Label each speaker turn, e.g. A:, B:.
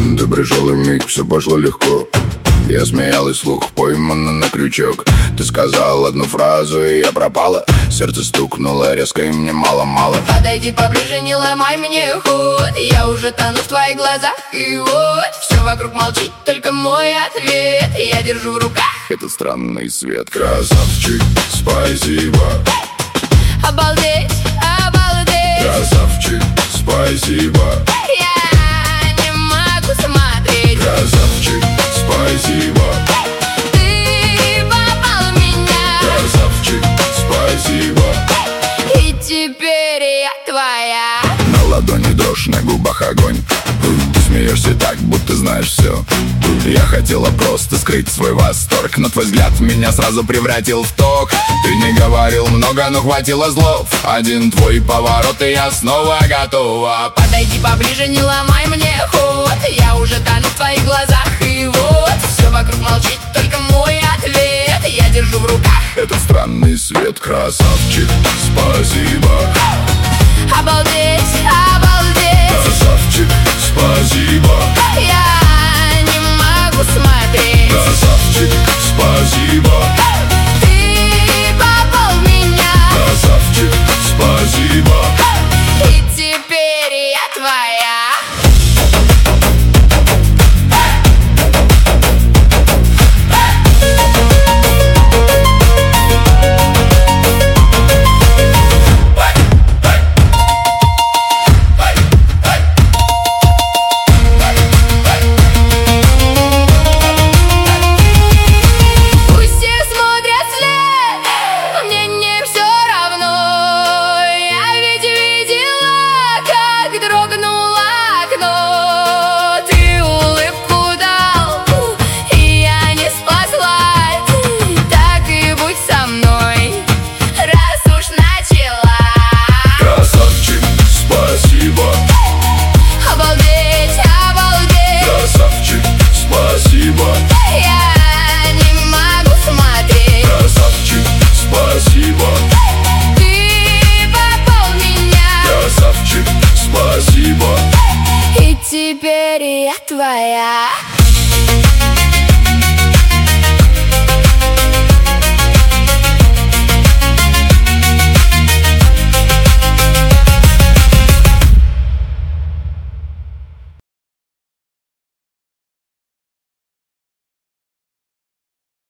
A: Секунды, пришел и миг, все пошло легко. Я смеялась вслух, поймана на крючок. Ты сказал одну фразу, и я пропала. Сердце стукнуло резко, и мне мало-мало.
B: Подойди поближе, не ломай мне ход. Я уже тону в твоих глазах, и вот все вокруг молчит, только мой ответ я держу в руках
A: этот странный свет. Красавчик, спасибо.
B: Обалдеть, обалдеть.
A: Красавчик, спасибо.
B: Я не могу смотреть.
A: Красавчик, спасибо.
B: Ты попал в меня.
A: Красавчик, спасибо.
B: И теперь я твоя.
A: На ладони дрожь, на губах огонь. Ты смеешься так, будто знаешь все. Я хотела просто скрыть свой восторг, но твой взгляд меня сразу превратил в ток. Ты не говорил много, но хватило слов. Один твой поворот, и я снова готова.
B: Подойди поближе, не ломай мне ход. Я уже тону в твоих глазах, и вот все вокруг молчит, только мой ответ я держу в руках
A: этот странный свет. Красавчик, спасибо.
B: Обалдеть, обалдеть.
A: Красавчик, спасибо.
B: Я не могу смотреть.
A: Красавчик, спасибо.
B: Ты попал в меня.
A: Красавчик, спасибо.
B: И теперь я твоя.
A: Спасибо.
B: И теперь я твоя.